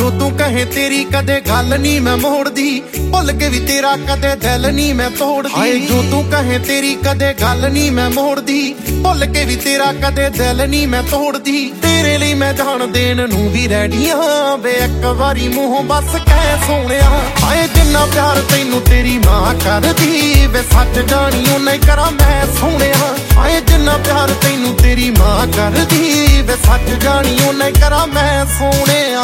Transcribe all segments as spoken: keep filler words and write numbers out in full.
जो तू कहे तेरी कदे गल नी मैं मोड़दी, भुल के भी तेरा कदे दिल नी मैं तोड़दी। हाय जो तू कहे तेरी कदे गल नी मैं मोड़दी, भुल के भी तेरा कदे दिल नी मैं तोड़दी। तेरे लिए मैं जान देन नू भी रेडी हां वे एक वारी मूंहों बस कह सोहणिया। हाय जिन्ना प्यार तैनू तेरी मां करदी वे सच जानी उन्हें करा मैं सोहणिया। हाय जिन्ना प्यार तैनू तेरी मां करदी वे सच जानी उन्हें करा मैं सोहणिया।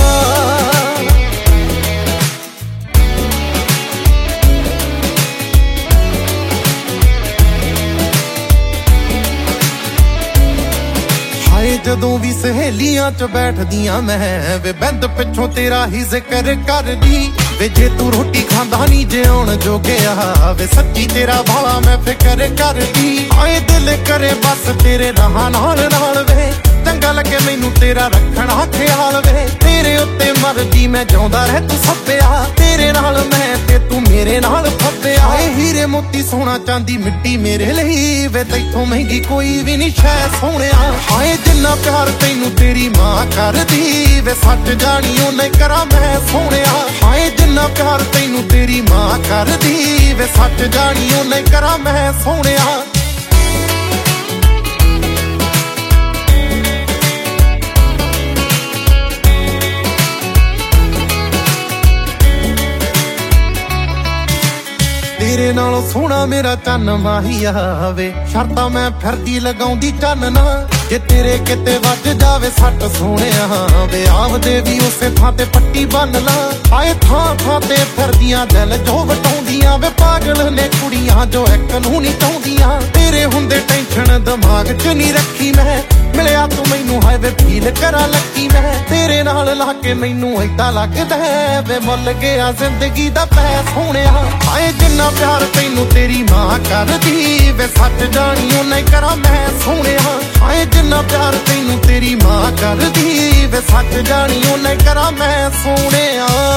जदों भी सहेलियां च बैठदियां मैं वे बिंद पिछों तेरा ही जिक्र करदी। वे जे तू रोटी खांदा नी जे आउण जोगिया वे सच्ची तेरा भाला मैं फिक्र करदी। आए दिल करे बस तेरे राह नाल नाल वे चंगा लगे मैनू तेरा रखना ख्याल वे। तेरे उत्ते मरदी मैं जांदा रह तू सप्पिया, तेरे नाल मैं ते तू मेरे नाल फब्बिया। आए हीरे मोती सोना चांदी मिट्टी मेरे लिए वे तैथों महंगी कोई भी नहीं शै सोहणिया। आए जिन्ना प्यार तैनू तेरी मां करदी वे सच जानी उन्हें करा मैं सोहणिया। आए जिन्ना प्यार तैनू तेरी मां करदी वे सच जानी उन्हें करा मैं सोहणिया। तेरे नालों सोहना मेरा चन्न माहिया वे शर्तां मैं फिरदी लगाउंदी चन्नना। जे तेरे किते वज जावे सट सोहणिया वे आवदे भी उसे थां ते पट्टी बन ला। आए थां थां ते फिरदियां दिल जो वटाउंदियां वे पागल ने कुड़ियां जो एक नूं नहीं चाहुंदियां। तेरे हुंदे टेंशन दिमाग च नहीं रखी मैं मिलिया तू मैनू हाय वे फील करा लकी मैं। तेरे नाल ला के मैनू ऐदा लगदा वे मुल गया जिंदगी दा पै सोहणिया। हाय जिन्ना प्यार तैनू तेरी मां करदी वे सच जानी उन्हें करा मैं सोहणिया। हाय जिन्ना प्यार तैनू तेरी मां करदी वे सच जानी उन्हें करा मैं सोहणिया।